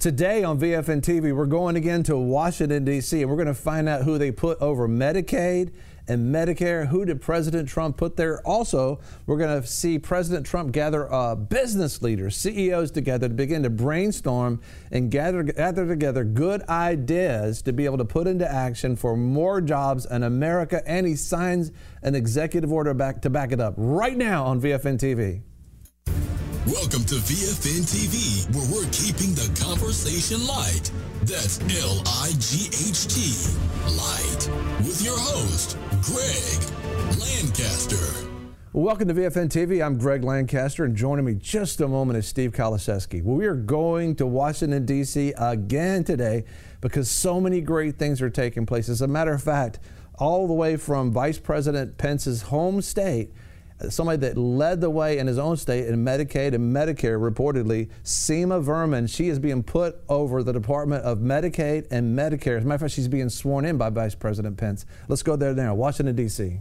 Today on VFN TV, we're going again to Washington, D.C., and we're going to find out who they put over Medicaid and Medicare. Who did President Trump put there? Also, we're going to see President Trump gather business leaders, CEOs together to begin to brainstorm and gather together good ideas to be able to put into action for more jobs in America. And he signs an executive order to back it up right now on VFN TV. Welcome to VFN TV, where we're keeping the conversation light. That's L-I-G-H-T, light. With your host, Greg Lancaster. Welcome to VFN TV. I'm Greg Lancaster, and joining me just a moment is Steve Kalaseski. We are going to Washington, D.C. again today because so many great things are taking place. As a matter of fact, all the way from Vice President Pence's home state, somebody that led the way in his own state in Medicaid and Medicare, reportedly, Seema Verma. She is being put over the Department of Medicaid and Medicare. As a matter of fact, she's being sworn in by Vice President Pence. Let's go there now. Washington, D.C.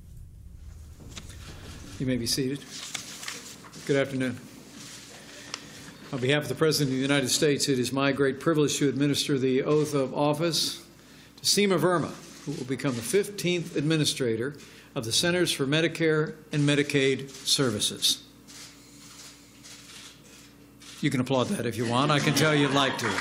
You may be seated. Good afternoon. On behalf of the President of the United States, it is my great privilege to administer the oath of office to Seema Verma, who will become the 15th administrator of the Centers for Medicare and Medicaid Services. You can applaud that if you want. I can tell you'd like to.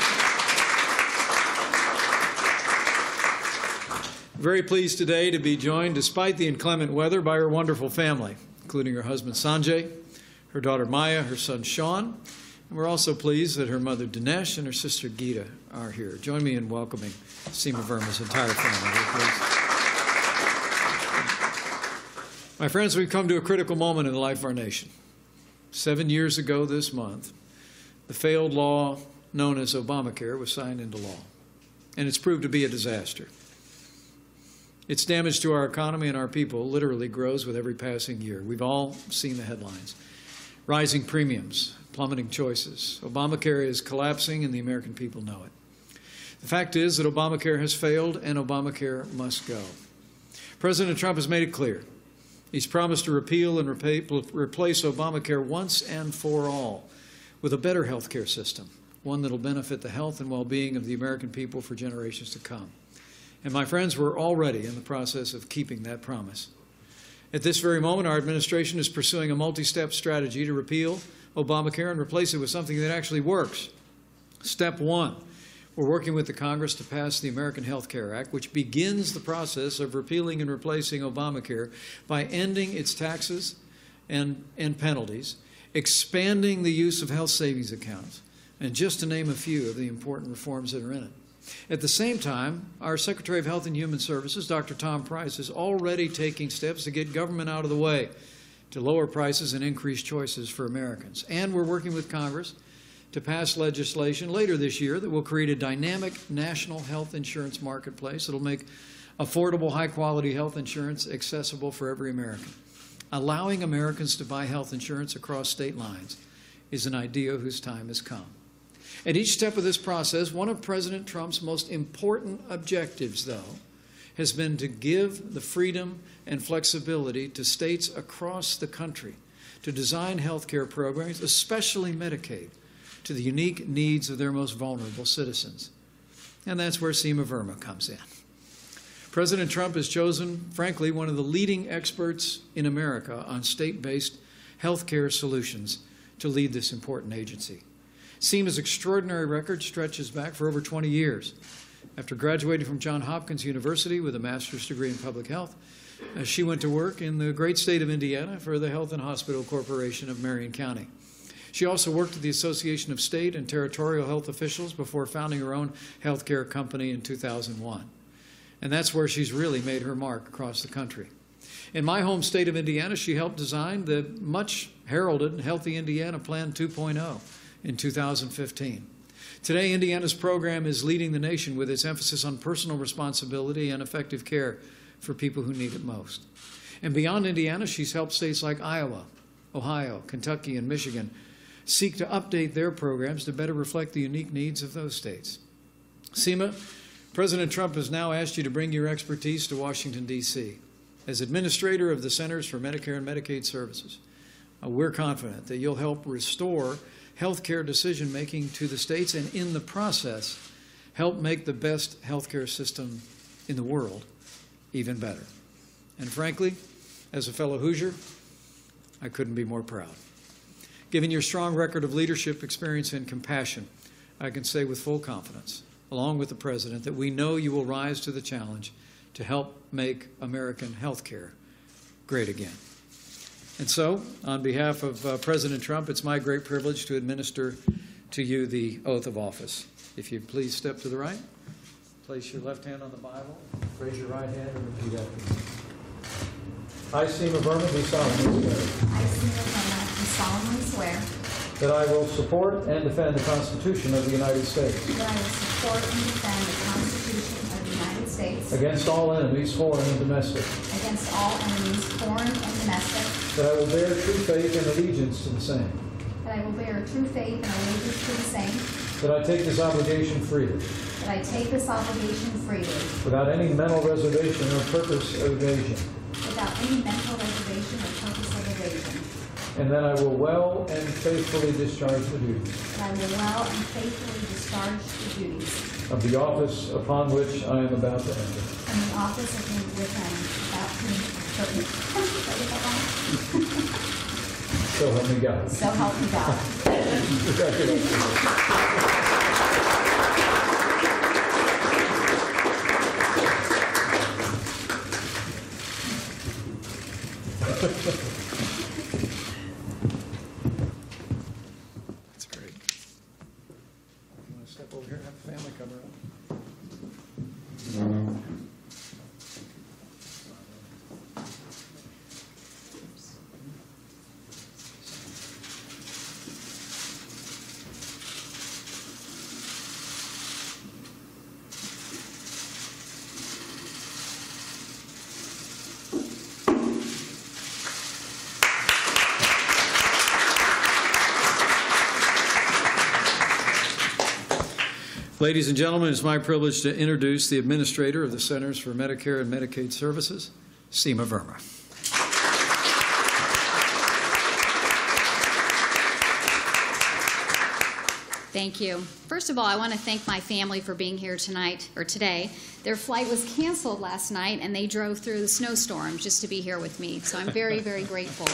Very pleased today to be joined, despite the inclement weather, by her wonderful family, including her husband Sanjay, her daughter Maya, her son Sean, and we're also pleased that her mother Dinesh and her sister Geeta are here. Join me in welcoming Seema Verma's entire family. Please. My friends, we've come to a critical moment in the life of our nation. 7 years ago this month, the failed law known as Obamacare was signed into law, and it's proved to be a disaster. Its damage to our economy and our people literally grows with every passing year. We've all seen the headlines. Rising premiums, plummeting choices. Obamacare is collapsing, and the American people know it. The fact is that Obamacare has failed, and Obamacare must go. President Trump has made it clear. He's promised to repeal and replace Obamacare once and for all with a better health care system, one that will benefit the health and well-being of the American people for generations to come. And my friends, we're already in the process of keeping that promise. At this very moment, our administration is pursuing a multi-step strategy to repeal Obamacare and replace it with something that actually works. Step one, we're working with the Congress to pass the American Health Care Act, which begins the process of repealing and replacing Obamacare by ending its taxes and penalties, expanding the use of health savings accounts, and just to name a few of the important reforms that are in it. At the same time, our Secretary of Health and Human Services, Dr. Tom Price, is already taking steps to get government out of the way to lower prices and increase choices for Americans. And we're working with Congress to pass legislation later this year that will create a dynamic national health insurance marketplace that will make affordable, high-quality health insurance accessible for every American. Allowing Americans to buy health insurance across state lines is an idea whose time has come. At each step of this process, one of President Trump's most important objectives, though, has been to give the freedom and flexibility to states across the country to design health care programs, especially Medicaid, to the unique needs of their most vulnerable citizens. And that's where Seema Verma comes in. President Trump has chosen, frankly, one of the leading experts in America on state-based health care solutions to lead this important agency. Seema's extraordinary record stretches back for over 20 years. After graduating from Johns Hopkins University with a master's degree in public health, she went to work in the great state of Indiana for the Health and Hospital Corporation of Marion County. She also worked at the Association of State and Territorial Health Officials before founding her own healthcare company in 2001. And that's where she's really made her mark across the country. In my home state of Indiana, she helped design the much heralded Healthy Indiana Plan 2.0 in 2015. Today, Indiana's program is leading the nation with its emphasis on personal responsibility and effective care for people who need it most. And beyond Indiana, she's helped states like Iowa, Ohio, Kentucky, and Michigan seek to update their programs to better reflect the unique needs of those states. Seema, President Trump has now asked you to bring your expertise to Washington, D.C. As administrator of the Centers for Medicare and Medicaid Services, we're confident that you'll help restore healthcare decision-making to the states, and in the process, help make the best healthcare system in the world even better. And frankly, as a fellow Hoosier, I couldn't be more proud. Given your strong record of leadership, experience, and compassion, I can say with full confidence, along with the President, that we know you will rise to the challenge to help make American healthcare great again. And so, on behalf of President Trump, it's my great privilege to administer to you the oath of office. If you'd please step to the right, place your left hand on the Bible, raise your right hand, and repeat after me. I, Seema Verma, do solemnly swear. I, Seema Verma, do solemnly swear that I will support and defend the Constitution of the United States that I will support and defend the Constitution of the United States against all enemies, foreign and domestic, against all enemies, foreign and domestic, that I will bear true faith and allegiance to the same, that I will bear true faith and allegiance to the same, that I take this obligation freely, that I take this obligation freely, without any mental reservation or purpose of evasion, without any mental reservation or purpose of evasion, and that I will well and faithfully discharge the duties that I will well and faithfully discharge the duties of the office upon which I am about to enter. from the office of which I am about to enter. So help me God. So help me God. That's great. You want to step over here and have the family come around? Ladies and gentlemen, it's my privilege to introduce the Administrator of the Centers for Medicare and Medicaid Services, Seema Verma. Thank you. First of all, I want to thank my family for being here tonight, or today. Their flight was canceled last night, and they drove through the snowstorm just to be here with me, so I'm very, very grateful.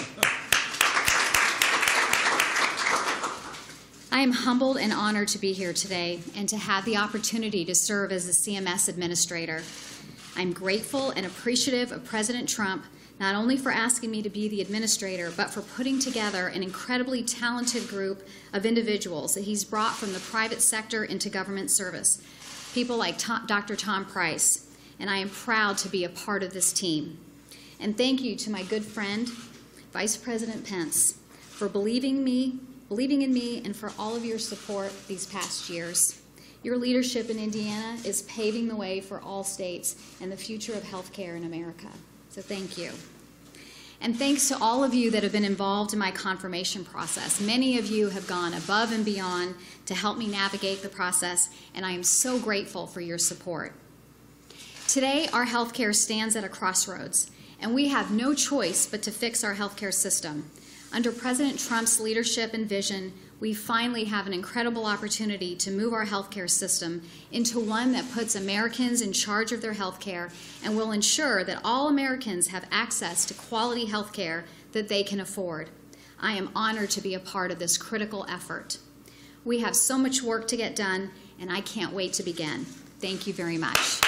I am humbled and honored to be here today and to have the opportunity to serve as the CMS Administrator. I'm grateful and appreciative of President Trump, not only for asking me to be the administrator, but for putting together an incredibly talented group of individuals that he's brought from the private sector into government service, people like Dr. Tom Price, and I am proud to be a part of this team. And thank you to my good friend, Vice President Pence, for believing in me, and for all of your support these past years. Your leadership in Indiana is paving the way for all states and the future of healthcare in America. So thank you. And thanks to all of you that have been involved in my confirmation process. Many of you have gone above and beyond to help me navigate the process, and I am so grateful for your support. Today, our healthcare stands at a crossroads, and we have no choice but to fix our healthcare system. Under President Trump's leadership and vision, we finally have an incredible opportunity to move our healthcare system into one that puts Americans in charge of their healthcare and will ensure that all Americans have access to quality healthcare that they can afford. I am honored to be a part of this critical effort. We have so much work to get done, and I can't wait to begin. Thank you very much.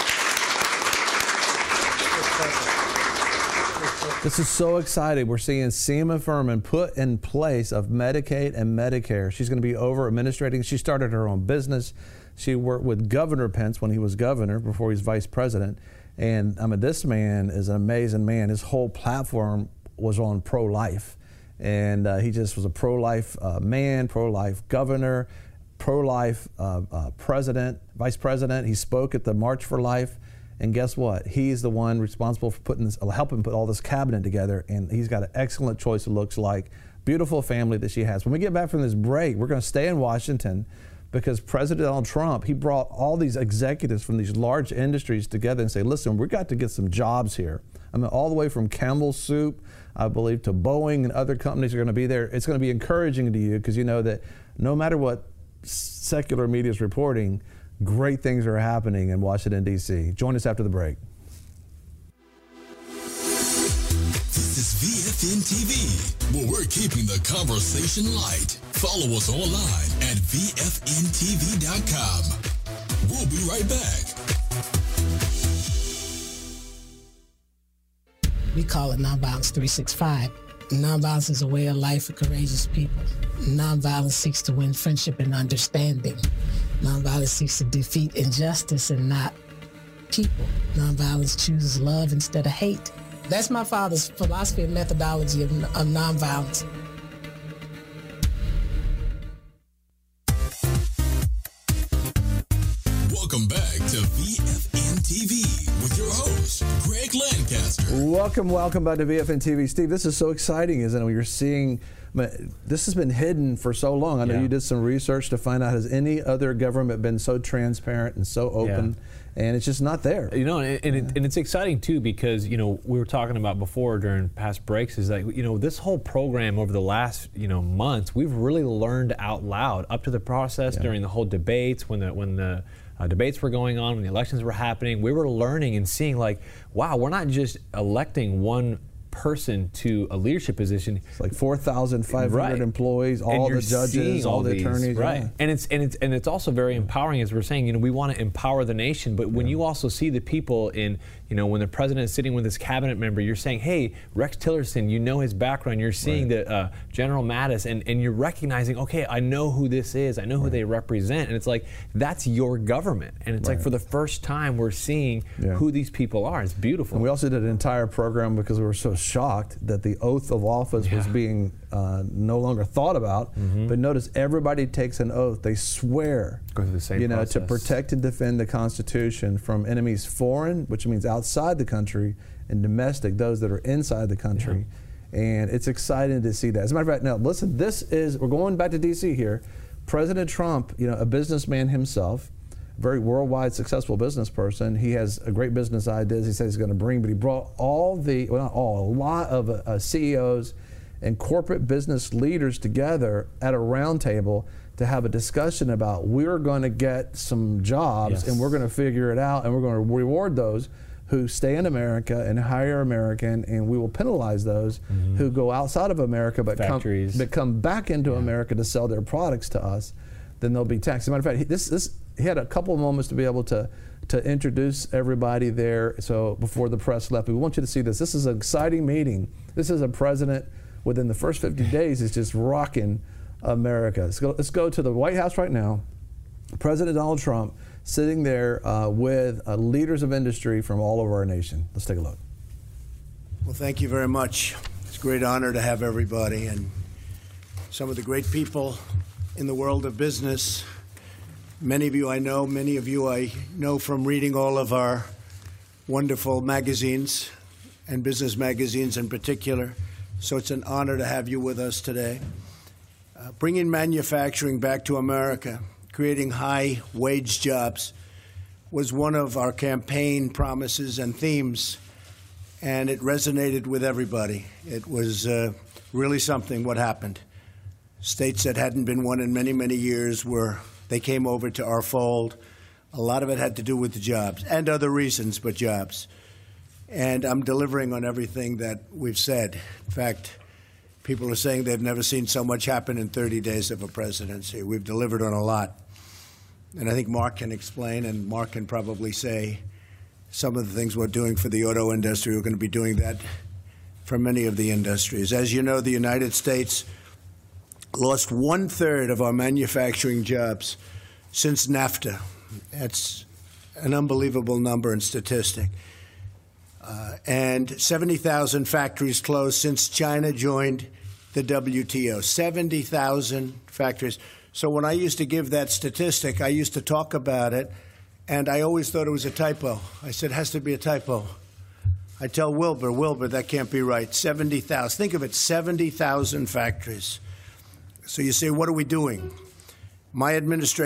This is so exciting. We're seeing Seema Verma put in place of Medicaid and Medicare. She's going to be over administrating. She started her own business. She worked with Governor Pence when he was governor, before he was vice president. And I mean, this man is an amazing man. His whole platform was on pro-life. And he just was a pro-life man, pro-life governor, pro-life president, vice president. He spoke at the March for Life. And guess what? He's the one responsible for helping put all this cabinet together, and he's got an excellent choice, it looks like. Beautiful family that she has. When we get back from this break, we're going to stay in Washington because President Donald Trump, he brought all these executives from these large industries together and say, listen, we've got to get some jobs here. I mean, all the way from Campbell Soup, I believe, to Boeing and other companies are going to be there. It's going to be encouraging to you because you know that no matter what secular media is reporting, great things are happening in Washington, D.C. Join us after the break. This is VFN TV, where we're keeping the conversation light. Follow us online at VFNTV.com. We'll be right back. We call it Nonviolence 365. Nonviolence is a way of life for courageous people. Nonviolence seeks to win friendship and understanding. Nonviolence seeks to defeat injustice and not people. Nonviolence chooses love instead of hate. That's my father's philosophy and methodology of nonviolence. Welcome back to VFN TV with your host, Greg Lancaster. Welcome back to VFN TV. Steve, this is so exciting, isn't it? You're seeing, this has been hidden for so long. I know you did some research to find out, has any other government been so transparent and so open? And it's just not there. You know, and it's exciting too because, you know, we were talking about before during past breaks is that, you know, this whole program over the last, you know, months, we've really learned out loud up to the process during the whole debates when the debates were going on, when the elections were happening. We were learning and seeing like, wow, we're not just electing one person to a leadership position. It's like 4,500 employees, all the judges, all the attorneys. Right. Yeah. And it's also very empowering, as we're saying, you know, we want to empower the nation, but when you also see the people in, you know, when the president is sitting with his cabinet member, you're saying, hey, Rex Tillerson, you know his background, you're seeing the General Mattis, and you're recognizing, okay, I know who this is, I know who they represent, and it's like, that's your government. And it's like, for the first time, we're seeing who these people are. It's beautiful. And we also did an entire program because we were so shocked that the oath of office was being no longer thought about. But notice everybody takes an oath. They swear, go through the same process. to protect and defend the Constitution from enemies foreign, which means outside the country, and domestic, those that are inside the country. And it's exciting to see that. As a matter of fact, now listen, we're going back to D.C. here. President Trump, you know, a businessman himself, very worldwide successful business person. He has a great business ideas he says he's going to bring, but he brought a lot of CEOs and corporate business leaders together at a round table to have a discussion about, we're going to get some jobs and we're going to figure it out, and we're going to reward those who stay in America and hire American, and we will penalize those who go outside of America but come back into America to sell their products to us. Then they'll be taxed. As a matter of fact, he had a couple of moments to be able to introduce everybody there. So before the press left, we want you to see this. This is an exciting meeting. This is a president within the first 50 days is just rocking America. Let's go to the White House right now. President Donald Trump sitting there with leaders of industry from all over our nation. Let's take a look. Well, thank you very much. It's a great honor to have everybody and some of the great people in the world of business. Many of you I know, many of you I know from reading all of our wonderful magazines and business magazines in particular. So it's an honor to have you with us today. Bringing manufacturing back to America, creating high-wage jobs was one of our campaign promises and themes, and it resonated with everybody. It was really something what happened. States that hadn't been won in many, many years they came over to our fold. A lot of it had to do with the jobs and other reasons, but jobs. And I'm delivering on everything that we've said. In fact, people are saying they've never seen so much happen in 30 days of a presidency. We've delivered on a lot. And I think Mark can explain, and Mark can probably say some of the things we're doing for the auto industry. We're going to be doing that for many of the industries. As you know, the United States lost 1/3 of our manufacturing jobs since NAFTA. That's an unbelievable number and statistic. And 70,000 factories closed since China joined the WTO. 70,000 factories. So when I used to give that statistic, I used to talk about it, and I always thought it was a typo. I said, it has to be a typo. I tell Wilbur, that can't be right. 70,000. Think of it, 70,000 factories. So you say, what are we doing? My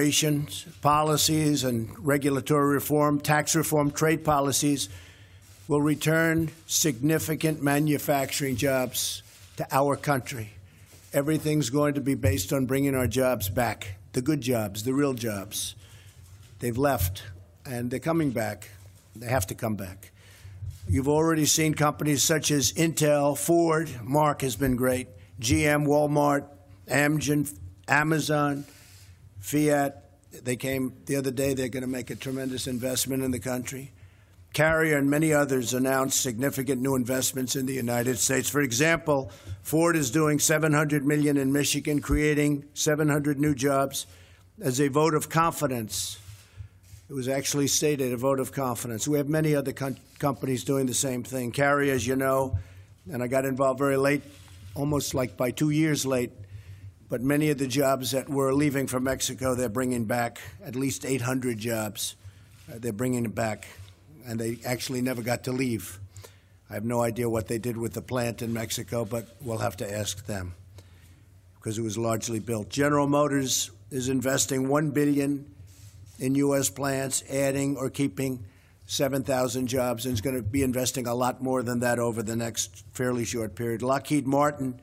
administration's policies and regulatory reform, tax reform, trade policies, will return significant manufacturing jobs to our country. Everything's going to be based on bringing our jobs back, the good jobs, the real jobs. They've left, and they're coming back. They have to come back. You've already seen companies such as Intel, Ford, Mark has been great, GM, Walmart, Amgen, Amazon, Fiat. They came the other day. They're going to make a tremendous investment in the country. Carrier and many others announced significant new investments in the United States. For example, Ford is doing $700 million in Michigan, creating 700 new jobs as a vote of confidence. It was actually stated, a vote of confidence. We have many other companies doing the same thing. Carrier, as you know, and I got involved very late, almost like by 2 years late, but many of the jobs that were leaving from Mexico, they're bringing back at least 800 jobs. They're bringing it back. And they actually never got to leave. I have no idea what they did with the plant in Mexico, but we'll have to ask them because it was largely built. General Motors is investing $1 billion in U.S. plants, adding or keeping 7,000 jobs, and is going to be investing a lot more than that over the next fairly short period. Lockheed Martin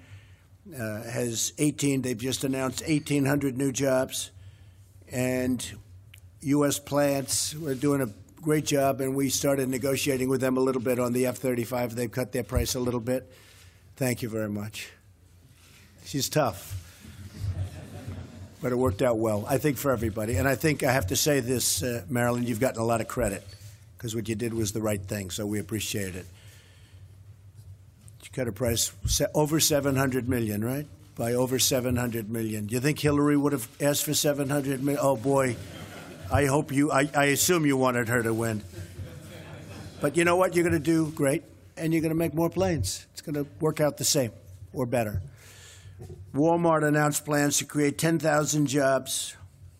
has they've just announced 1,800 new jobs, and U.S. plants, we're doing a great job, and we started negotiating with them a little bit on the F-35. They've cut their price a little bit. Thank you very much. She's tough, but it worked out well, I think, for everybody. And I think I have to say this, Marilyn, you've gotten a lot of credit because what you did was the right thing, so we appreciate it. You cut a price over $700 million, right? By over $700 million. Do you think Hillary would have asked for $700 million? Oh, boy. I assume you wanted her to win. But you know what? You're going to do great, and you're going to make more planes. It's going to work out the same or better. Walmart announced plans to create 10,000 jobs,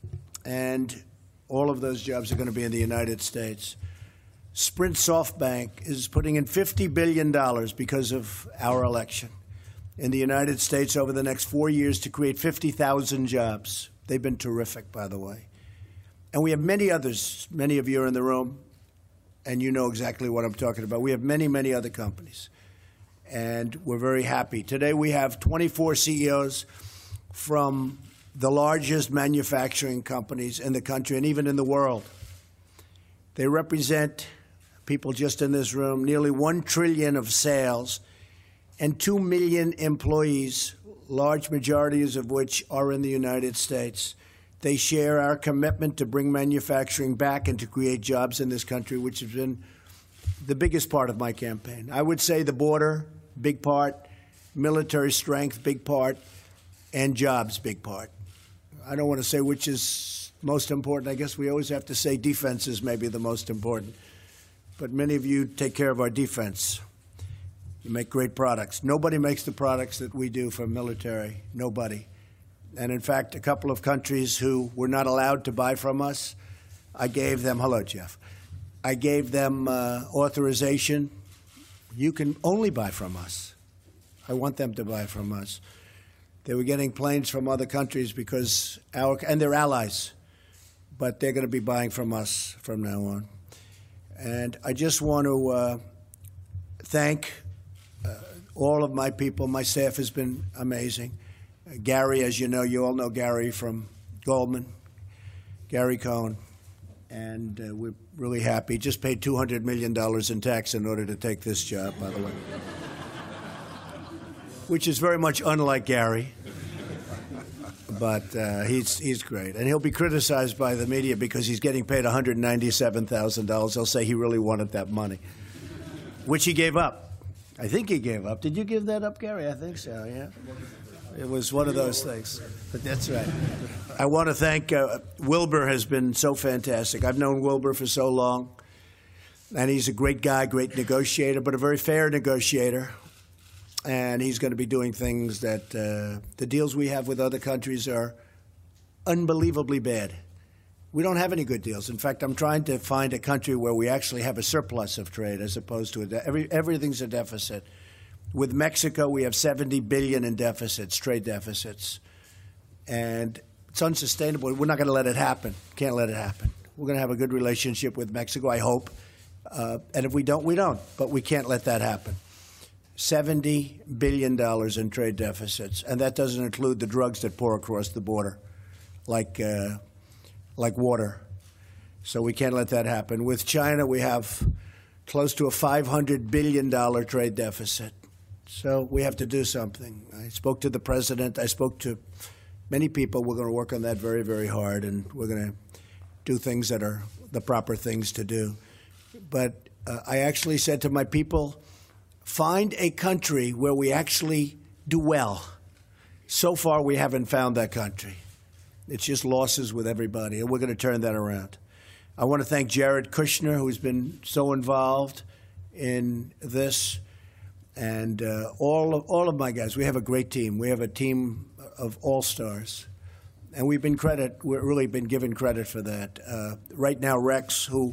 and all of those jobs are going to be in the United States. Sprint SoftBank is putting in $50 billion because of our election in the United States over the next 4 years to create 50,000 jobs. They've been terrific, by the way. And we have many others. Many of you are in the room, and you know exactly what I'm talking about. We have many, many other companies, and we're very happy. Today we have 24 CEOs from the largest manufacturing companies in the country and even in the world. They represent, people just in this room, nearly $1 trillion of sales and 2 million employees, large majorities of which are in the United States. They share our commitment to bring manufacturing back and to create jobs in this country, which has been the biggest part of my campaign. I would say the border, big part, military strength, big part, and jobs, big part. I don't want to say which is most important. I guess we always have to say defense is maybe the most important. But many of you take care of our defense. You make great products. Nobody makes the products that we do for military. Nobody. And, in fact, a couple of countries who were not allowed to buy from us, I gave them – hello, Jeff. I gave them authorization. You can only buy from us. I want them to buy from us. They were getting planes from other countries because and they're allies, but they're going to be buying from us from now on. And I just want to thank all of my people. My staff has been amazing. Gary, as you know, you all know Gary from Goldman, Gary Cohn, and we're really happy. Just paid $200 million in tax in order to take this job, by the way, which is very much unlike Gary, but he's great. And he'll be criticized by the media because he's getting paid $197,000. They'll say he really wanted that money, which he gave up. I think he gave up. Did you give that up, Gary? I think so, yeah. It was one of those things, but that's right. I want to thank Wilbur has been so fantastic. I've known Wilbur for so long, and he's a great guy, great negotiator, but a very fair negotiator. And he's going to be doing things that the deals we have with other countries are unbelievably bad. We don't have any good deals. In fact, I'm trying to find a country where we actually have a surplus of trade as opposed to everything's a deficit. With Mexico, we have $70 billion in deficits, trade deficits. And it's unsustainable. We're not going to let it happen. Can't let it happen. We're going to have a good relationship with Mexico, I hope. And if we don't, we don't. But we can't let that happen. $70 billion in trade deficits, and that doesn't include the drugs that pour across the border, like water. So we can't let that happen. With China, we have close to a $500 billion trade deficit. So we have to do something. I spoke to the president. I spoke to many people. We're going to work on that very, very hard, and we're going to do things that are the proper things to do. But I actually said to my people, find a country where we actually do well. So far, we haven't found that country. It's just losses with everybody, and we're going to turn that around. I want to thank Jared Kushner, who's been so involved in this, and all of my guys. We have a great team. We have a team of all-stars, and we've really been given credit for that. Right now, Rex, who,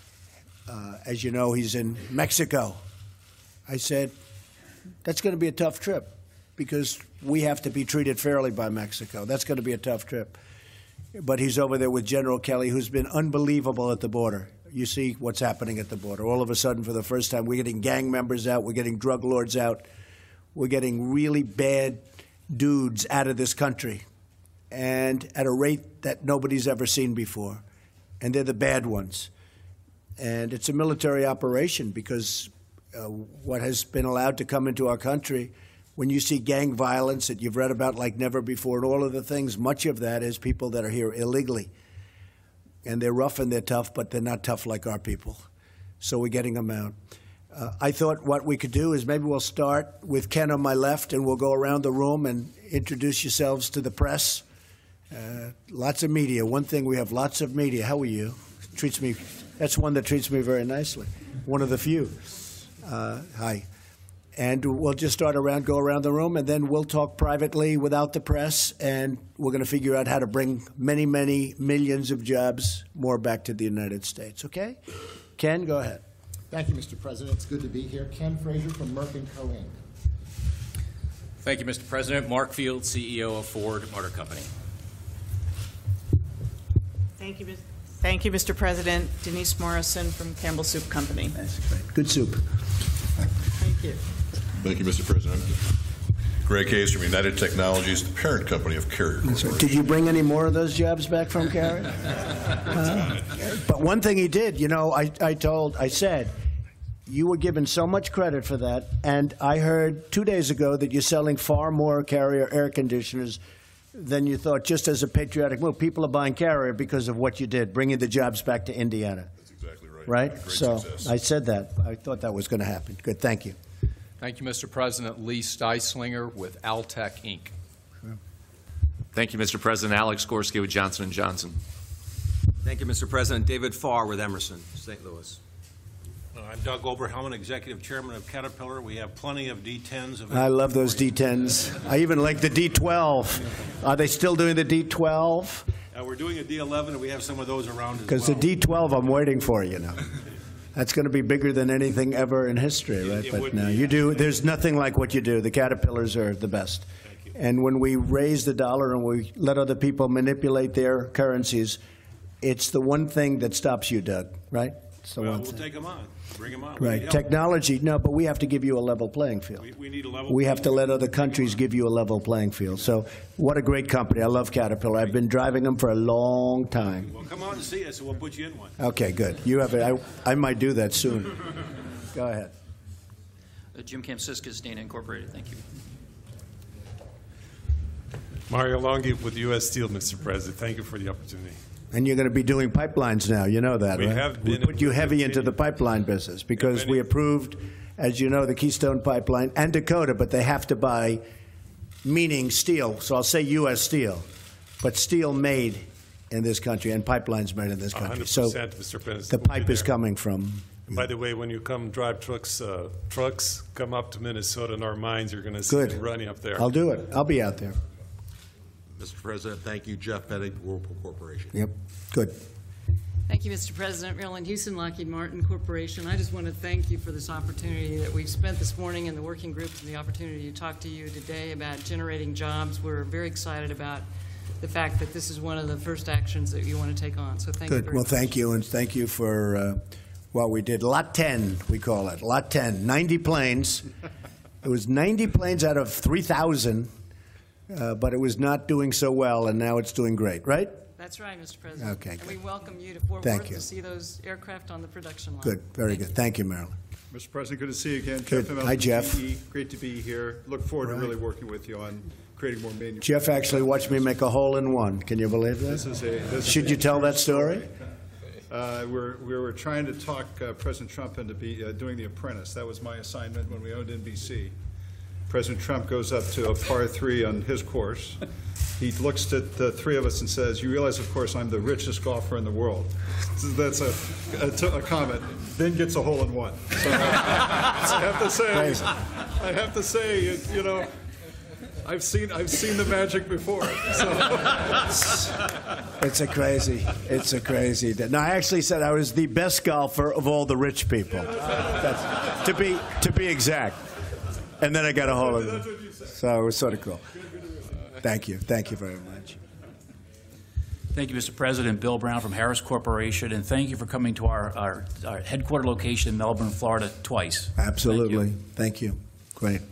as you know, he's in Mexico. I said, that's going to be a tough trip because we have to be treated fairly by Mexico. That's going to be a tough trip. But he's over there with General Kelly, who's been unbelievable at the border. You see what's happening at the border. All of a sudden, for the first time, we're getting gang members out. We're getting drug lords out. We're getting really bad dudes out of this country, and at a rate that nobody's ever seen before. And they're the bad ones. And it's a military operation because what has been allowed to come into our country, when you see gang violence that you've read about like never before and all of the things, much of that is people that are here illegally. And they're rough and they're tough, but they're not tough like our people. So we're getting them out. I thought what we could do is maybe we'll start with Ken on my left, and we'll go around the room and introduce yourselves to the press. Lots of media. One thing, we have lots of media. How are you? That's one that treats me very nicely. One of the few. Hi. And we'll just go around the room, and then we'll talk privately without the press, and we're going to figure out how to bring many, many millions of jobs more back to the United States. Okay? Ken, go ahead. Thank you, Mr. President. It's good to be here. Ken Frazier from Merck & Co. Inc. Thank you, Mr. President. Mark Field, CEO of Ford Motor Company. Thank you, Mr. President. Denise Morrison from Campbell Soup Company. That's great. Good soup. Thank you. Thank you, Mr. President. Greg Hayes from United Technologies, the parent company of Carrier Corporation. Did you bring any more of those jobs back from Carrier? But one thing he did, I said, you were given so much credit for that, and I heard 2 days ago that you're selling far more Carrier air conditioners than you thought, just as a patriotic move. People are buying Carrier because of what you did, bringing the jobs back to Indiana. That's exactly right. Right? Great So success. I said that. I thought that was going to happen. Good. Thank you. Thank you, Mr. President. Lee Steislinger with Altec, Inc. Thank you, Mr. President. Alex Gorski with Johnson & Johnson. Thank you, Mr. President. David Farr with Emerson, St. Louis. I'm Doug Oberhelman, Executive Chairman of Caterpillar. We have plenty of D10s available. I love those D10s. I even like the D12. Are they still doing the D12? We're doing a D11, and we have some of those around as well. Because the D12 I'm waiting for, That's going to be bigger than anything ever in history, right? But no, you do. There's nothing like what you do. The Caterpillars are the best. And when we raise the dollar and we let other people manipulate their currencies, it's the one thing that stops you, Doug, right? It's the one we'll thing. take them on. Bring them on. Right. Technology, no, but we have to give you a level playing field. We need a level We have to let other countries give you a level playing field. So what a great company. I love Caterpillar. I've been driving them for a long time. Well, come out and see us, and we'll put you in one. Okay, good. You have it. I might do that soon. Go ahead. Jim Kamsiskas, Dana Incorporated. Thank you. Mario Longhi with U.S. Steel, Mr. President. Thank you for the opportunity. And you're going to be doing pipelines now. You know that, We right? have We been put you heavy into the pipeline business because we approved, as you know, the Keystone Pipeline and Dakota, but they have to buy, meaning steel. So I'll say U.S. steel, but steel made in this country and pipelines made in this country. 100%, So Mr. President. the we'll be pipe is there. coming from. And by the way, when you come drive trucks come up to Minnesota in our mines, you're going to see Good. them running up there. I'll do it. I'll be out there. Mr. President, thank you. Jeff Petty, Whirlpool Corporation. Yep. Good. Thank you, Mr. President. Marilyn Houston, Lockheed Martin Corporation. I just want to thank you for this opportunity that we've spent this morning in the working groups and the opportunity to talk to you today about generating jobs. We're very excited about the fact that this is one of the first actions that you want to take on. So thank you Good. very Well, much. thank you, and thank you for Well, we did Lot 10, we call it. Lot 10, 90 planes. It was 90 planes out of 3,000, but it was not doing so well, and now it's doing great, right? That's right, Mr. President. Okay, and good. we welcome you to Fort Thank Worth you. to see those aircraft on the production line. Good, very good. Thank you, Marilyn. Mr. President, good to see you again. Good. Jeff Immelt Hi, from Jeff. GE. Great to be here. Look forward to really working with you on creating more manufacturing. Jeff actually watched me make a hole-in-one. Can you believe that? Should you tell that story? We were trying to talk President Trump into doing The Apprentice. That was my assignment when we owned NBC. President Trump goes up to a par 3 on his course. He looks at the three of us and says, "You realize, of course, I'm the richest golfer in the world." So that's a comment. Then gets a hole-in-one. So I have to say, you know, I've seen the magic before. So. It's a crazy. No, I actually said I was the best golfer of all the rich people. That's, to be exact. And then I got a hole in it. So it was sort of cool. Thank you very much. Thank you, Mr. President. Bill Brown from Harris Corporation, and thank you for coming to our headquarter location in Melbourne, Florida, twice. Absolutely. Thank you. Great.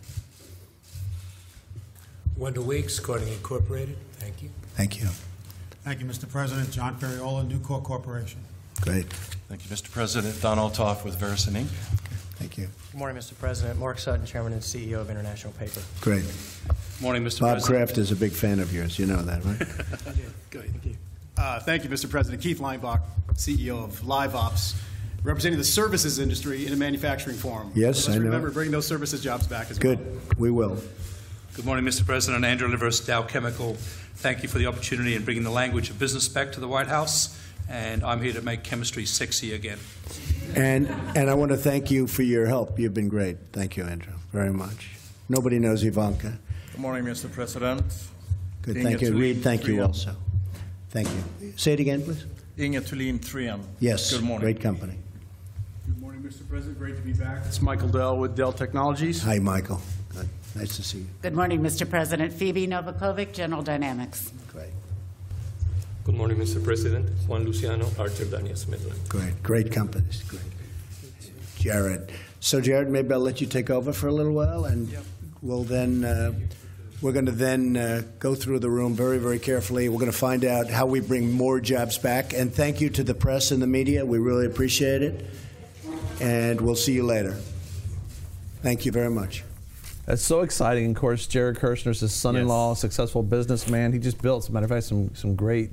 Wendell Weeks, Corning Incorporated. Thank you. Thank you. Thank you, Mr. President. John Ferriola, Nucor Corporation. Great. Thank you, Mr. President. Don Althoff with Verisign Inc. Thank you. Good morning, Mr. President. Mark Sutton, Chairman and CEO of International Paper. Great. Morning, Mr. Bob President. Kraft is a big fan of yours. You know that, right? Good. Thank you. Thank you, Mr. President. Keith Leinbach, CEO of LiveOps, representing the services industry in a manufacturing forum. Yes, Let's I know. remember, bring those services jobs back as well. Good. We will. Good morning, Mr. President. Andrew Livers, Dow Chemical. Thank you for the opportunity in bringing the language of business back to the White House, and I'm here to make chemistry sexy again. And I want to thank you for your help. You've been great. Thank you, Andrew, very much. Nobody knows Ivanka. Good morning, Mr. President. Good. Inge Thank you. Thulin Reed, thank you Thurien. also. Thank you. Say it again, please. Inge Thulin Thurien. Yes. Good morning. Great company. Good morning, Mr. President. Great to be back. It's Michael Dell with Dell Technologies. Hi, Michael. Good. Nice to see you. Good morning, Mr. President. Phoebe Novakovic, General Dynamics. Great. Good morning, Mr. President. Juan Luciano, Archer Daniels Midland. Great. Great companies. Great. Jared. So, Jared, maybe I'll let you take over for a little while, and we'll then we're going to then go through the room very, very carefully. We're going to find out how we bring more jobs back. And thank you to the press and the media. We really appreciate it. And we'll see you later. Thank you very much. That's so exciting. Of course, Jared Kirshner's his son-in-law, successful businessman. He just built, as a matter of fact, some great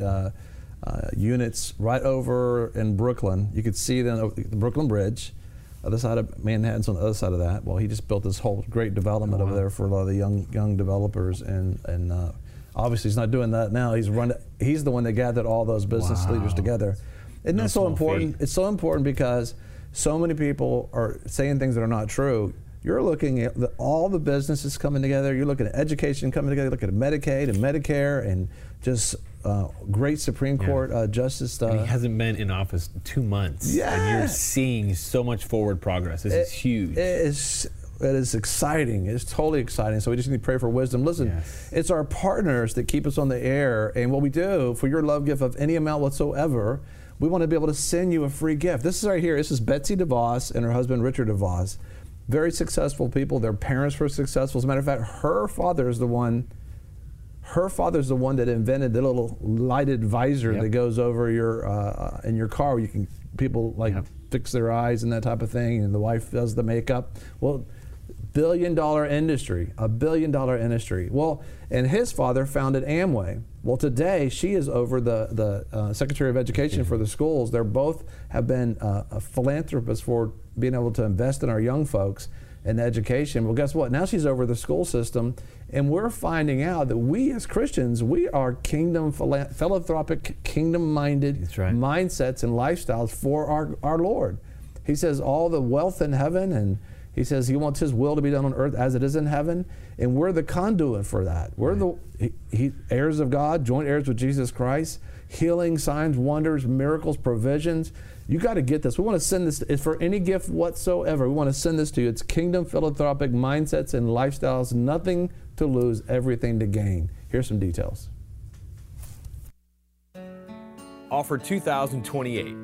units right over in Brooklyn. You could see them, the Brooklyn Bridge. Other side of Manhattan's on the other side of that. Well, he just built this whole great development over there for a lot of the young developers, and obviously he's not doing that now. He's the one that gathered all those business leaders together. Isn't that so important? It's so important because so many people are saying things that are not true. You're looking at all the businesses coming together. You're looking at education coming together. You're looking at Medicaid and Medicare and just great Supreme Court justice. And he hasn't been in office 2 months. Yeah. And you're seeing so much forward progress. This is huge. It is exciting. It's totally exciting. So we just need to pray for wisdom. Listen, it's our partners that keep us on the air. And what we do for your love gift of any amount whatsoever, we want to be able to send you a free gift. This is right here. This is Betsy DeVos and her husband, Richard DeVos. Very successful people. Their parents were successful. As a matter of fact, her father is the one that invented the little lighted visor that goes over your in your car. You can people fix their eyes and that type of thing, and the wife does the makeup. Well, $1 billion industry, $1 billion industry. Well, and his father founded Amway. Well, today she is over the Secretary of Education for the schools. They're both have been philanthropists for being able to invest in our young folks in education. Well, guess what? Now she's over the school system, and we're finding out that we as Christians, we are philanthropic, kingdom-minded mindsets and lifestyles for our Lord. He says all the wealth in heaven, and he says he wants his will to be done on earth as it is in heaven, and we're the conduit for that. We're the heirs of God, joint heirs with Jesus Christ, healing, signs, wonders, miracles, provisions. You got to get this. We want to send this. It's for any gift whatsoever. We want to send this to you. It's kingdom philanthropic mindsets and lifestyles. Nothing to lose, everything to gain. Here's some details. Offer 2028.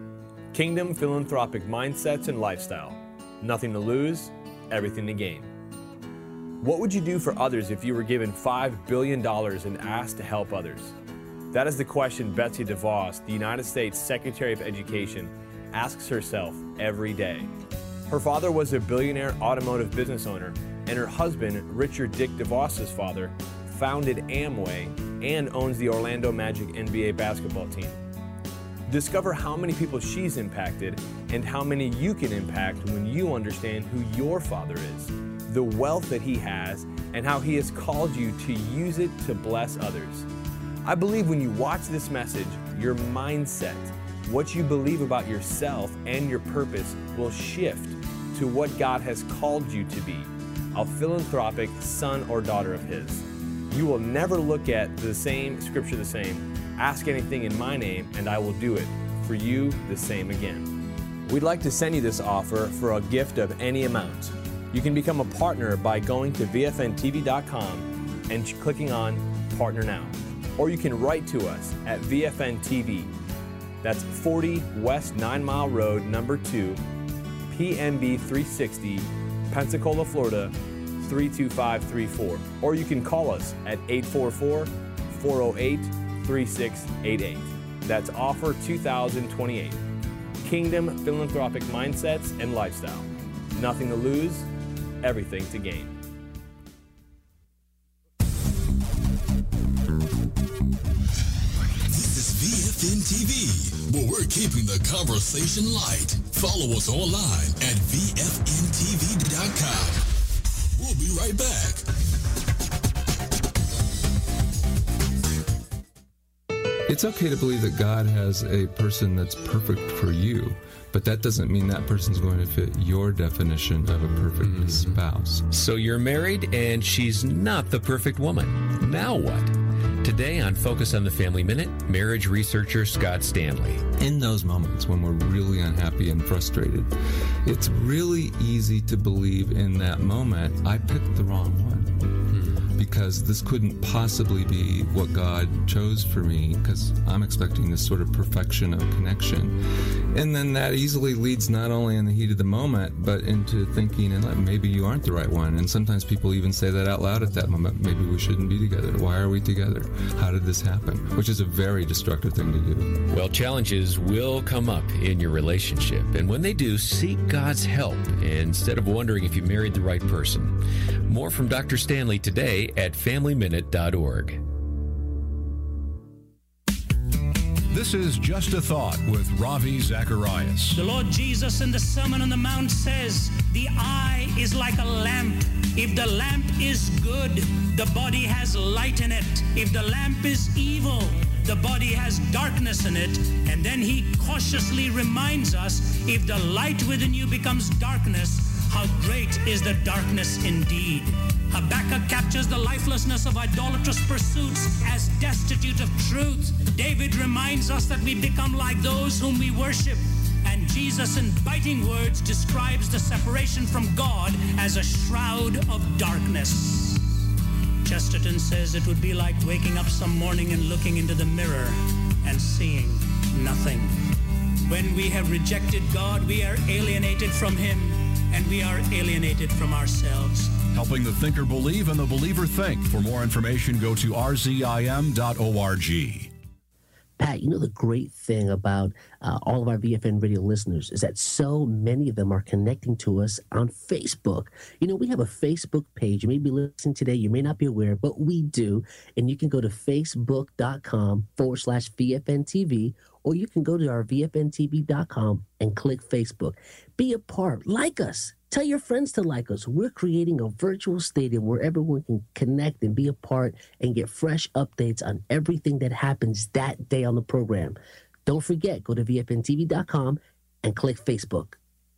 Kingdom Philanthropic Mindsets and Lifestyle. Nothing to lose, everything to gain. What would you do for others if you were given $5 billion and asked to help others? That is the question Betsy DeVos, the United States Secretary of Education, asks herself every day. Her father was a billionaire automotive business owner, and her husband, Richard Dick DeVos's father, founded Amway and owns the Orlando Magic NBA basketball team. Discover how many people she's impacted and how many you can impact when you understand who your father is, the wealth that he has, and how he has called you to use it to bless others. I believe when you watch this message, your mindset, what you believe about yourself and your purpose will shift to what God has called you to be, a philanthropic son or daughter of his. You will never look at the same scripture the same. Ask anything in my name and I will do it. For you, the same again. We'd like to send you this offer for a gift of any amount. You can become a partner by going to VFNTV.com and clicking on Partner Now. Or you can write to us at VFN TV. That's 40 West 9 Mile Road, number 2, PMB 360, Pensacola, Florida, 32534. Or you can call us at 844-408-3688. That's offer 2028. Kingdom Philanthropic Mindsets and Lifestyle. Nothing to lose, everything to gain. This is VFN TV, where we're keeping the conversation light. Follow us online at VFNTV.com. We'll be right back. It's okay to believe that God has a person that's perfect for you, but that doesn't mean that person's going to fit your definition of a perfect spouse. So you're married and she's not the perfect woman. Now what? Today on Focus on the Family Minute, marriage researcher Scott Stanley. In those moments when we're really unhappy and frustrated, it's really easy to believe in that moment, I picked the wrong one. Because this couldn't possibly be what God chose for me, because I'm expecting this sort of perfection of connection. And then that easily leads not only in the heat of the moment, but into thinking, and maybe you aren't the right one. And sometimes people even say that out loud at that moment. Maybe we shouldn't be together. Why are we together? How did this happen? Which is a very destructive thing to do. Well, challenges will come up in your relationship. And when they do, seek God's help instead of wondering if you married the right person. More from Dr. Stanley today at FamilyMinute.org. This is Just a Thought with Ravi Zacharias. The Lord Jesus in the Sermon on the Mount says, the eye is like a lamp. If the lamp is good, the body has light in it. If the lamp is evil, the body has darkness in it. And then he cautiously reminds us, if the light within you becomes darkness, how great is the darkness indeed. Habakkuk captures the lifelessness of idolatrous pursuits as destitute of truth. David reminds us that we become like those whom we worship. And Jesus, in biting words, describes the separation from God as a shroud of darkness. Chesterton says it would be like waking up some morning and looking into the mirror and seeing nothing. When we have rejected God, we are alienated from Him, and we are alienated from ourselves. Helping the thinker believe and the believer think. For more information, go to rzim.org. Pat, you know the great thing about all of our VFN radio listeners is that so many of them are connecting to us on Facebook. You know, we have a Facebook page. You may be listening today. You may not be aware, but we do. And you can go to facebook.com/VFNTV, or you can go to our VFNTV.com and click Facebook. Be a part. Like us. Tell your friends to like us. We're creating a virtual stadium where everyone can connect and be a part and get fresh updates on everything that happens that day on the program. Don't forget, go to VFNTV.com and click Facebook.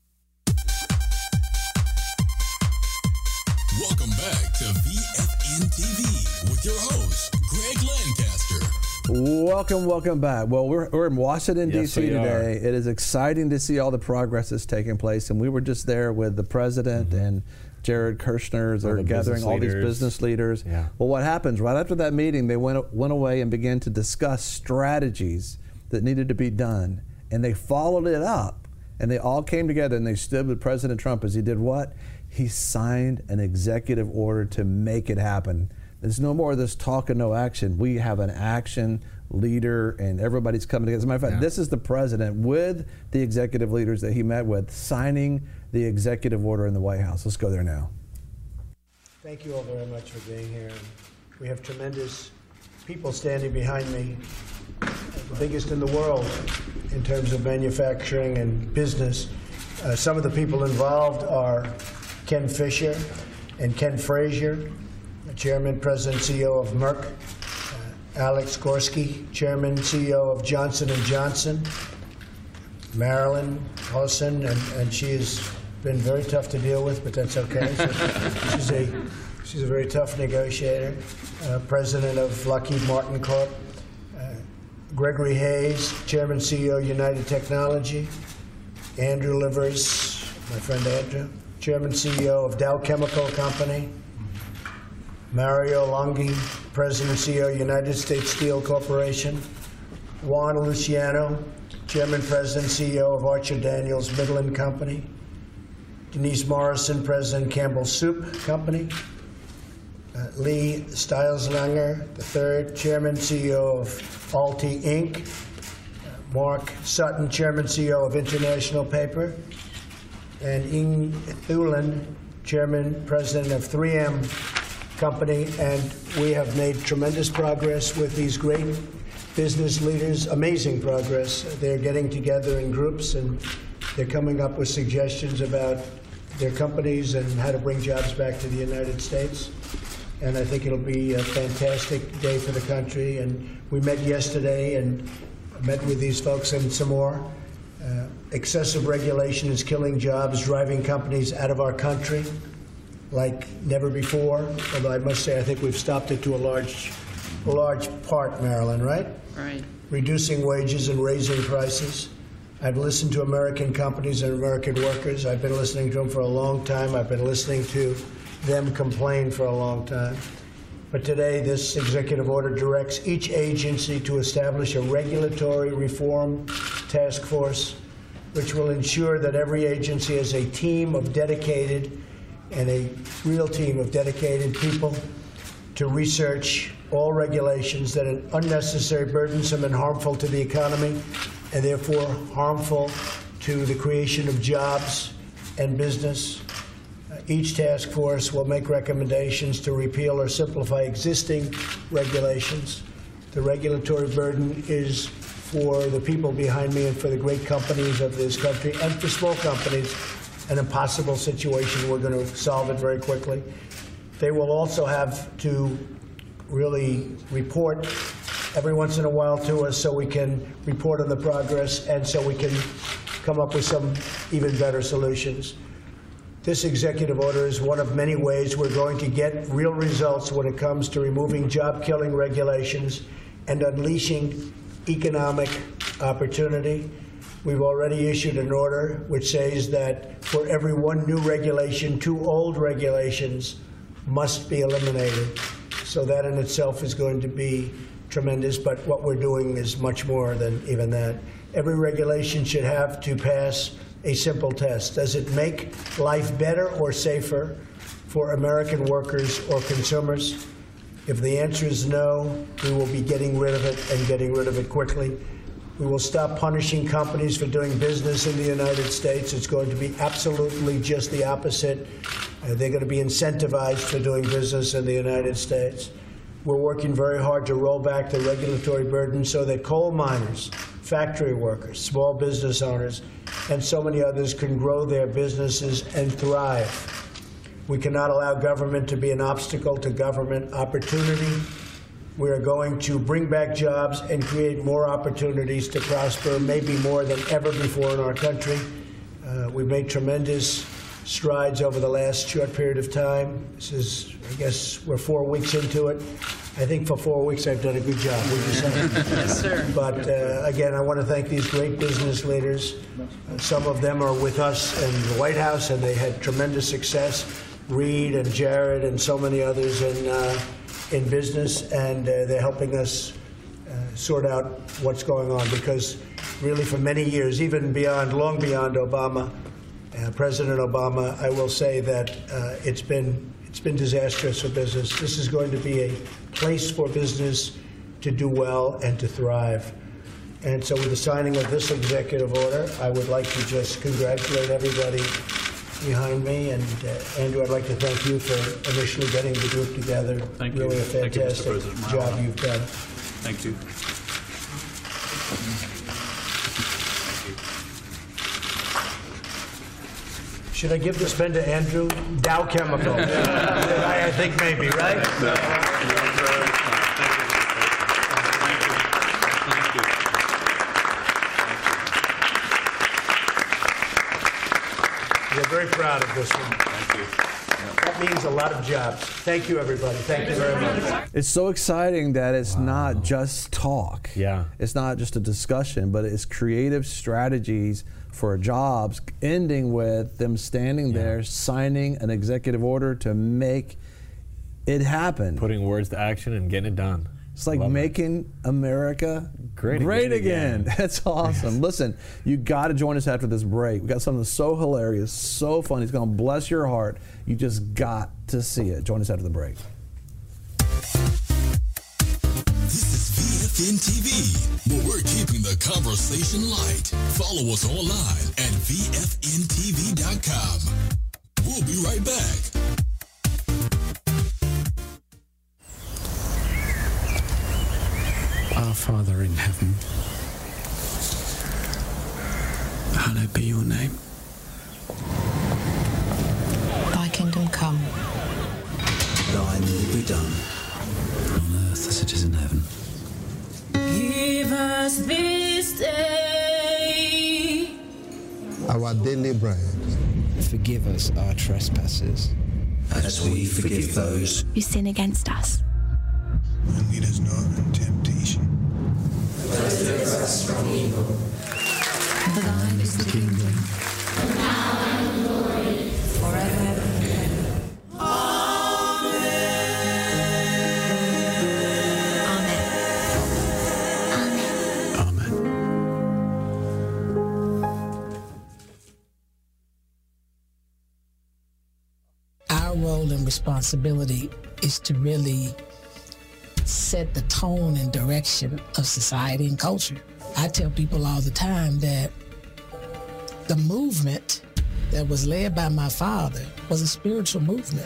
Welcome back to VFN TV with your host, Greg Lancaster. Welcome back. Well, we're in Washington, D.C. today. It is exciting to see all the progress that's taking place, and we were just there with the president and Jared Kushner. They're gathering all these business leaders. Yeah. Well, what happens? Right after that meeting, they went away and began to discuss strategies that needed to be done. And they followed it up, and they all came together and they stood with President Trump as he did what? He signed an executive order to make it happen. There's no more of this talk and no action. We have an action leader, and everybody's coming together. As a matter of fact, this is the president with the executive leaders that he met with signing the executive order in the White House. Let's go there now. Thank you all very much for being here. We have tremendous people standing behind me, the biggest in the world in terms of manufacturing and business. Some of the people involved are Ken Fisher and Ken Frazier, Chairman, President, CEO of Merck, Alex Gorsky, Chairman, CEO of Johnson & Johnson, Marilyn Hossin, and she has been very tough to deal with, but that's okay. She's a very tough negotiator. President of Lockheed Martin Corp. Gregory Hayes, Chairman, CEO, United Technology. Andrew Livers, my friend Andrew, Chairman, CEO of Dow Chemical Company. Mario Longhi, President, CEO, United States Steel Corporation. Juan Luciano, Chairman, President, CEO of Archer Daniels Midland Company. Denise Morrison, President, Campbell Soup Company. Lee Stylslanger III, Chairman, CEO of Alti Inc. Mark Sutton, Chairman, CEO of International Paper. And Ing Thulin, Chairman, President of 3M Company. And we have made tremendous progress with these great business leaders, amazing progress. They're getting together in groups and they're coming up with suggestions about their companies and how to bring jobs back to the United States. And I think it'll be a fantastic day for the country. And we met yesterday and met with these folks and some more. Excessive regulation is killing jobs, driving companies out of our country like never before. Although I must say, I think we've stopped it to a large part, Marilyn, right? Right. Reducing wages and raising prices. I've listened to American companies and American workers. I've been listening to them for a long time. I've been listening to them complain for a long time. But today, this executive order directs each agency to establish a regulatory reform task force, which will ensure that every agency has a team of dedicated and a real team of dedicated people to research all regulations that are unnecessary, burdensome, and harmful to the economy, and therefore harmful to the creation of jobs and business. Each task force will make recommendations to repeal or simplify existing regulations. The regulatory burden is for the people behind me and for the great companies of this country and for small companies an impossible situation. We're going to solve it very quickly. They will also have to really report every once in a while to us so we can report on the progress and so we can come up with some even better solutions. This executive order is one of many ways we're going to get real results when it comes to removing job-killing regulations and unleashing economic opportunity. We've already issued an order which says that for every one new regulation, 2 old regulations must be eliminated. So that in itself is going to be tremendous, but what we're doing is much more than even that. Every regulation should have to pass a simple test. Does it make life better or safer for American workers or consumers? If the answer is no, we will be getting rid of it and getting rid of it quickly. We will stop punishing companies for doing business in the United States. It's going to be absolutely just the opposite. They're going to be incentivized for doing business in the United States. We're working very hard to roll back the regulatory burden so that coal miners, factory workers, small business owners, and so many others can grow their businesses and thrive. We cannot allow government to be an obstacle to government opportunity. We are going to bring back jobs and create more opportunities to prosper, maybe more than ever before in our country. We've made tremendous strides over the last short period of time. This is, I guess, we're 4 weeks into it. I think for 4 weeks I've done a good job. Would you say? Yes, sir. But again, I want to thank these great business leaders. Some of them are with us in the White House, and they had tremendous success. Reed and Jared and so many others in business, and they're helping us sort out what's going on, because really for many years, even long beyond Obama, President Obama, I will say that it's been disastrous for business. This is going to be a place for business to do well and to thrive. And so with the signing of this executive order, I would like to just congratulate everybody behind me. And Andrew, I'd like to thank you for initially getting the group together. Thank you. Really a fantastic job you've done. Thank you. Should I give this pen to Andrew? Dow Chemical. I think maybe, right? We're very proud of this one. Thank you. That means a lot of jobs. Thank you, everybody. Thank you very much. It's so exciting that it's not just talk. Yeah. It's not just a discussion, but it's creative strategies for jobs, ending with them standing there, signing an executive order to make it happen. Putting words to action and getting it done. It's like making America great again. That's awesome. Listen, you got to join us after this break. We got something so hilarious, so funny. It's going to bless your heart. You just got to see it. Join us after the break. This is VFN TV, where we're keeping the conversation light. Follow us online at VFNTV.com. We'll be right back. Our Father in heaven, hallowed be your name. Thy kingdom come. Thine will be done, on earth as it is in heaven. Give us this day our daily bread. Forgive us our trespasses, as we forgive those who sin against us. And lead us not into temptation, but deliver us from evil. For thine is the kingdom, and power and glory, forever and ever. Our role and responsibility is to really set the tone and direction of society and culture. I tell people all the time that the movement that was led by my father was a spiritual movement.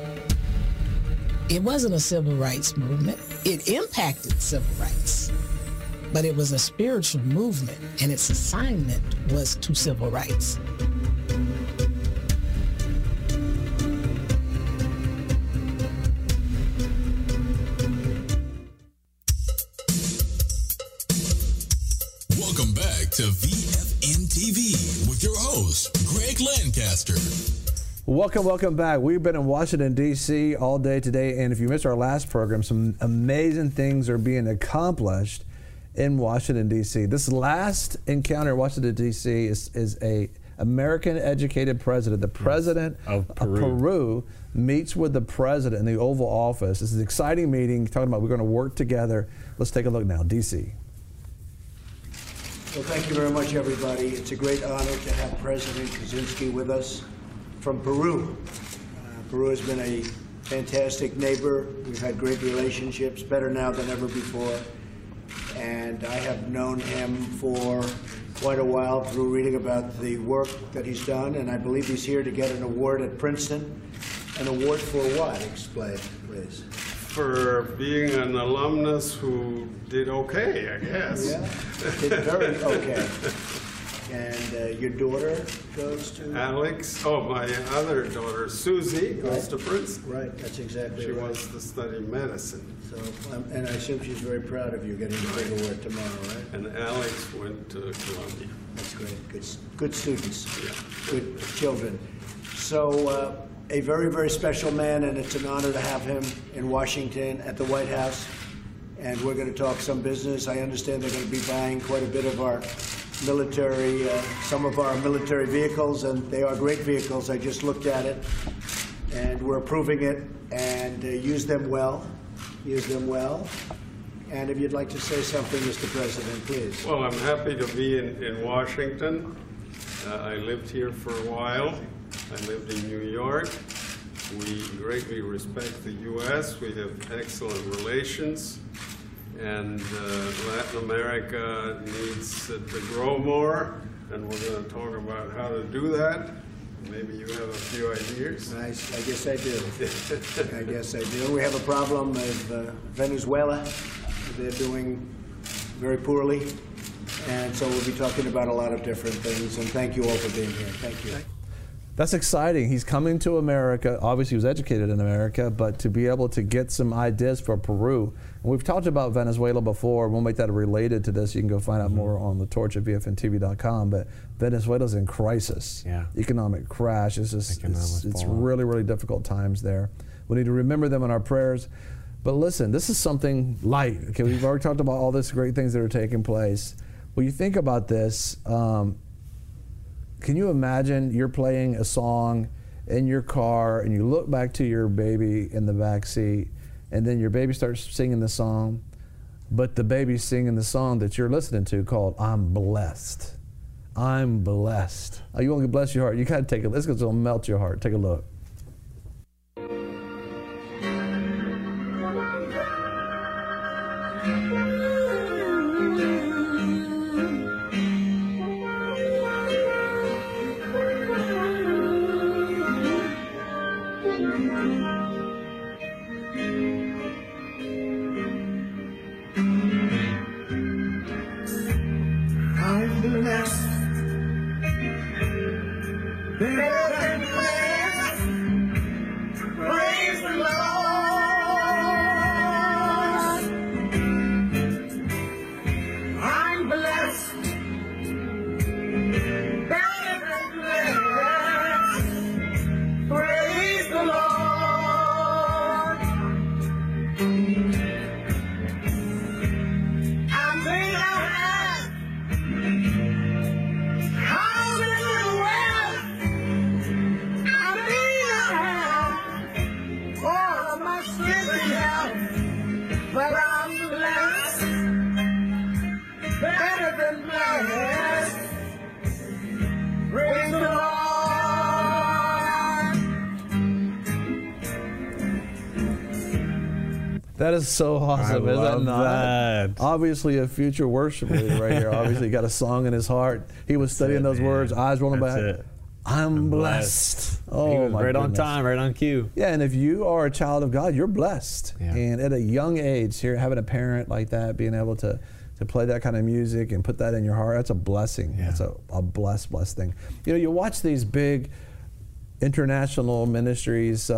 It wasn't a civil rights movement. It impacted civil rights, but it was a spiritual movement, and its assignment was to civil rights. Welcome back to VFN TV with your host, Greg Lancaster. Welcome back. We've been in Washington, D.C. all day today, and if you missed our last program, some amazing things are being accomplished in Washington, D.C. This last encounter in Washington, D.C. is a American-educated president. The president of Peru meets with the president in the Oval Office. This is an exciting meeting, talking about we're going to work together. Let's take a look now. D.C. Well, thank you very much, everybody. It's a great honor to have President Kaczynski with us from Peru. Peru has been a fantastic neighbor. We've had great relationships, better now than ever before. And I have known him for quite a while through reading about the work that he's done, and I believe he's here to get an award at Princeton. An award for what? Explain, please. For being an alumnus who did okay, I guess. Yeah, did very okay. And your daughter goes to? Alex. Oh, my other daughter, Susie, goes to Princeton. Right, that's exactly she right. She wants to study medicine. So, and I assume she's very proud of you getting the big award tomorrow, right? And Alex went to Columbia. That's great. Good students. Yeah. Good children. So, a very, very special man, and it's an honor to have him in Washington at the White House. And we're going to talk some business. I understand they're going to be buying quite a bit of our military, some of our military vehicles, and they are great vehicles. I just looked at it, and we're approving it, and use them well. Use them well. And if you'd like to say something, Mr. President, please. Well, I'm happy to be in Washington. I lived here for a while. I lived in New York. We greatly respect the U.S. We have excellent relations. And Latin America needs to grow more. And we're going to talk about how to do that. Maybe you have a few ideas. I guess I do. I guess I do. We have a problem with Venezuela. They're doing very poorly. And so we'll be talking about a lot of different things. And thank you all for being here. Thank you. That's exciting. He's coming to America. Obviously, he was educated in America, but to be able to get some ideas for Peru. And we've talked about Venezuela before. We'll make that related to this. You can go find out more on the torch at VFNTV.com. But Venezuela's in crisis. Yeah. Economic crash. It's just it's really, really difficult times there. We need to remember them in our prayers. But listen, this is something light. Okay, we've already talked about all these great things that are taking place. When you think about this, can you imagine you're playing a song in your car and you look back to your baby in the back seat and then your baby starts singing the song, but the baby's singing the song that you're listening to called I'm Blessed. I'm blessed. Oh, you want to bless your heart? You got to take a look. It's going to melt your heart. Take a look. That is so awesome, isn't it not? That. Obviously a future worship leader right here. Obviously he got a song in his heart. He was studying those words, eyes rolling back. I'm blessed. Oh, he was my right goodness. on time, right on cue. Yeah, and if you are a child of God, you're blessed. Yeah. And at a young age, here having a parent like that, being able to play that kind of music and put that in your heart, that's a blessing. Yeah. That's a blessed thing. You know, you watch these big international ministries,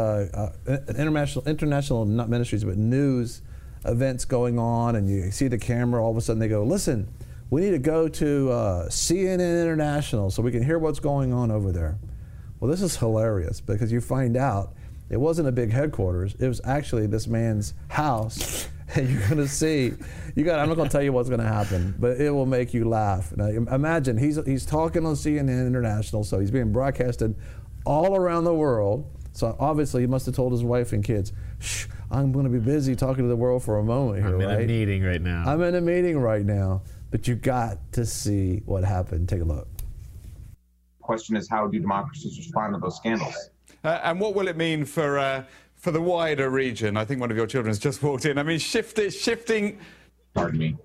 international not ministries, but news events going on, and you see the camera, all of a sudden they go, listen, we need to go to CNN International so we can hear what's going on over there. Well, this is hilarious because you find out it wasn't a big headquarters, it was actually this man's house. And you're going to see, I'm not going to tell you what's going to happen, but it will make you laugh. Now, imagine he's talking on CNN International, so he's being broadcasted all around the world. So obviously he must have told his wife and kids, shh, I'm going to be busy talking to the world for a moment here, right? I'm in a meeting right now. I'm in a meeting right now, but you got to see what happened. Take a look. Question is, how do democracies respond to those scandals? And what will it mean for the wider region? I think one of your children has just walked in. I mean, shifting. Pardon me.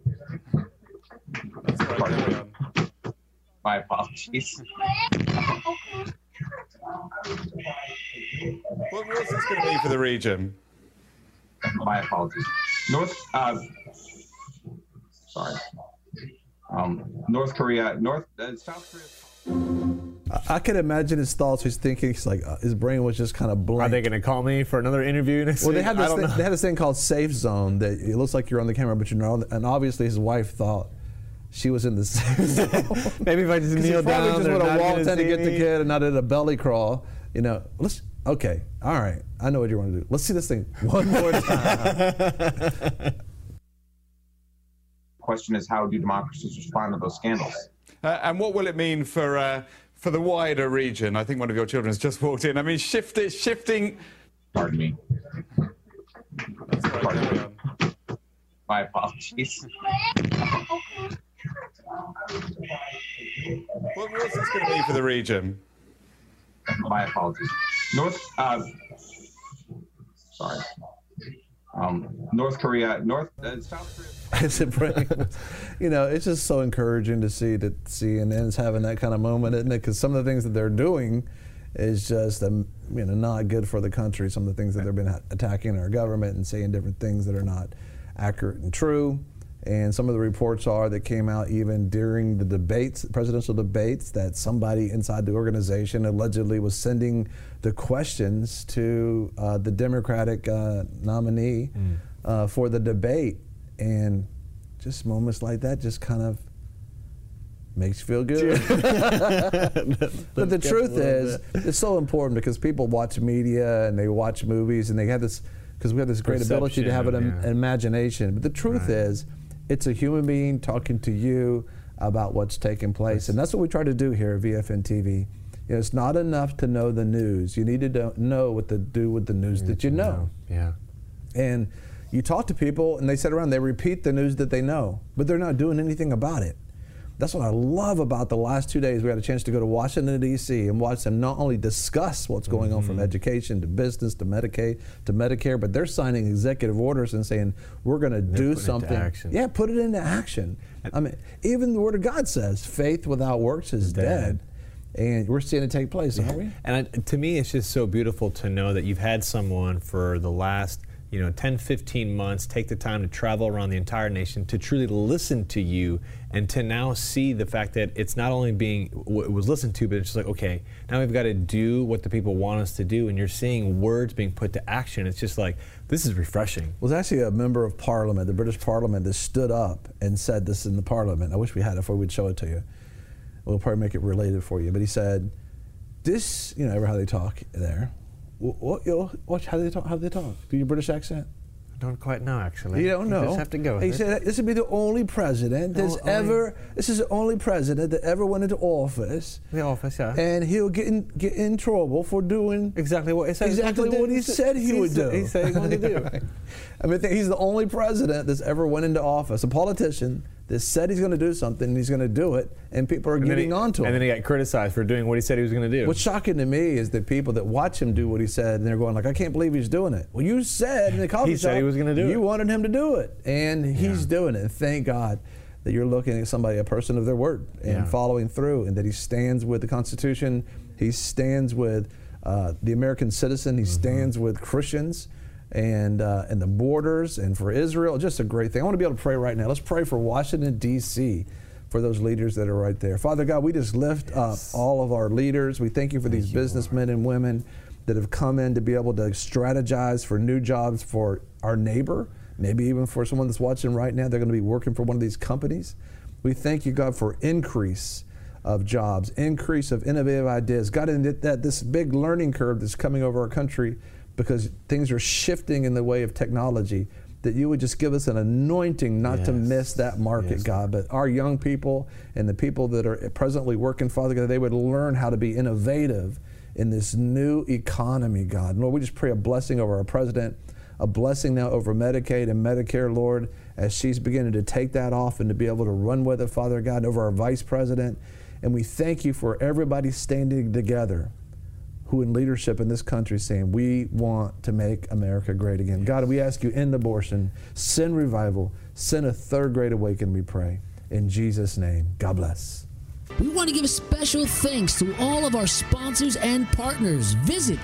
That's all right. My apologies. What's this going to mean for the region? My apologies. North Korea, South Korea. I can imagine his thoughts. He's thinking, he's like, his brain was just kind of blank. Are they going to call me for another interview next week? They have this thing called Safe Zone that it looks like you're on the camera, but you're not. And obviously his wife thought she was in the safe zone. Maybe if I just kneel down, probably just would have walked in to get the kid and not did a belly crawl. You know, okay, all right, I know what you want to do. Let's see this thing one more time. Question is, how do democracies respond to those scandals? And what will it mean for the wider region? I think one of your children has just walked in. I mean, shifting. Pardon me. That's all right. My apologies. What's this going to be for the region? My apologies. North Korea, South Korea. It's just so encouraging to see that CNN's having that kind of moment, isn't it? Because some of the things that they're doing is just not good for the country. Some of the things that they've been attacking our government and saying different things that are not accurate and true. And some of the reports that came out even during the debates, presidential debates, that somebody inside the organization allegedly was sending the questions to the Democratic nominee for the debate. And just moments like that just kind of makes you feel good. But the truth is, it's so important because people watch media and they watch movies and they have this, because we have this great ability to have an imagination. But the truth is, it's a human being talking to you about what's taking place. And that's what we try to do here at VFN TV. It's not enough to know the news. You need to know what to do with the news that you know. Yeah. And you talk to people and they sit around, they repeat the news that they know, but they're not doing anything about it. That's what I love about the last 2 days. We had a chance to go to Washington, D.C. and watch them not only discuss what's going on from education to business to Medicaid to Medicare, but they're signing executive orders and saying, we're going to do something. Yeah, put it into action. I mean, even the Word of God says, faith without works is dead. And we're seeing it take place, aren't we? And to me, it's just so beautiful to know that you've had someone for the last 10, 15 months, take the time to travel around the entire nation to truly listen to you and to now see the fact that it's not only being, it was listened to, but it's just like, okay, now we've got to do what the people want us to do, and you're seeing words being put to action. It's just like, this is refreshing. Well, there's actually a member of Parliament, the British Parliament, that stood up and said this in the Parliament. I wish we had it before we'd show it to you. We'll probably make it related for you. But he said, this, ever how they talk there. How do they talk? How do they talk? Do your British accent? I don't quite know, actually. You don't know? You just have to go with he it. said this would be the only president this is the only president that ever went into office. The office, yeah. And he'll get in trouble for doing exactly what he said. Exactly what he said he would do. He said he wanted to do. I mean, he's the only president that's ever went into office, a politician that said he's going to do something, and he's going to do it, and people are getting onto him. And then he got criticized for doing what he said he was going to do. What's shocking to me is that people that watch him do what he said, and they're going like, I can't believe he's doing it. Well, you said in the coffee shop he said he was going to do it. You wanted him to do it, and he's doing it. And thank God that you're looking at somebody, a person of their word, and following through, and that he stands with the Constitution, he stands with the American citizen, he stands with Christians, and the borders, and for Israel. Just a great thing. I want to be able to pray right now. Let's pray for Washington, D.C., for those leaders that are right there. Father God, we just lift up all of our leaders. We thank you for these businessmen and women that have come in to be able to strategize for new jobs for our neighbor, maybe even for someone that's watching right now. They're going to be working for one of these companies. We thank you, God, for increase of jobs, increase of innovative ideas. God, and that this big learning curve that's coming over our country, because things are shifting in the way of technology, that you would just give us an anointing not to miss that market, God. But our young people and the people that are presently working, Father God, they would learn how to be innovative in this new economy, God. And Lord, we just pray a blessing over our president, a blessing now over Medicaid and Medicare, Lord, as she's beginning to take that off and to be able to run with it, Father God, over our vice president. And we thank you for everybody standing together who in leadership in this country saying, we want to make America great again. God, we ask you, end abortion, send revival, send a third great awakening, we pray. In Jesus' name, God bless. We want to give a special thanks to all of our sponsors and partners. Visit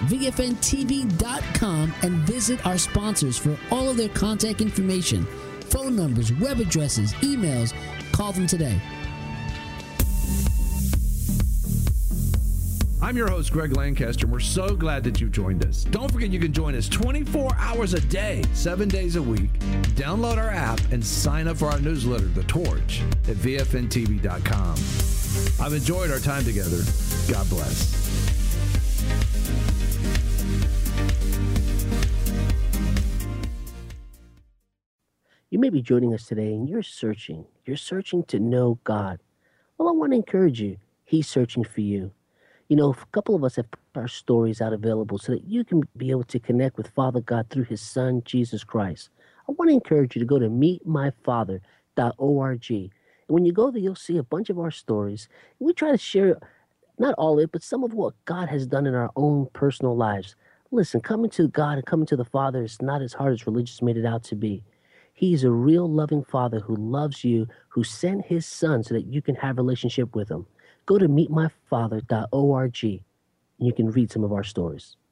VFNTV.com and visit our sponsors for all of their contact information, phone numbers, web addresses, emails. Call them today. I'm your host, Greg Lancaster, and we're so glad that you've joined us. Don't forget you can join us 24 hours a day, 7 days a week. Download our app and sign up for our newsletter, The Torch, at VFNTV.com. I've enjoyed our time together. God bless. You may be joining us today and you're searching to know God. Well, I want to encourage you. He's searching for you. A couple of us have put our stories out available so that you can be able to connect with Father God through his son, Jesus Christ. I want to encourage you to go to meetmyfather.org. And when you go there, you'll see a bunch of our stories. We try to share, not all of it, but some of what God has done in our own personal lives. Listen, coming to God and coming to the Father is not as hard as religious made it out to be. He's a real loving Father who loves you, who sent his Son so that you can have a relationship with him. Go to meetmyfather.org and you can read some of our stories.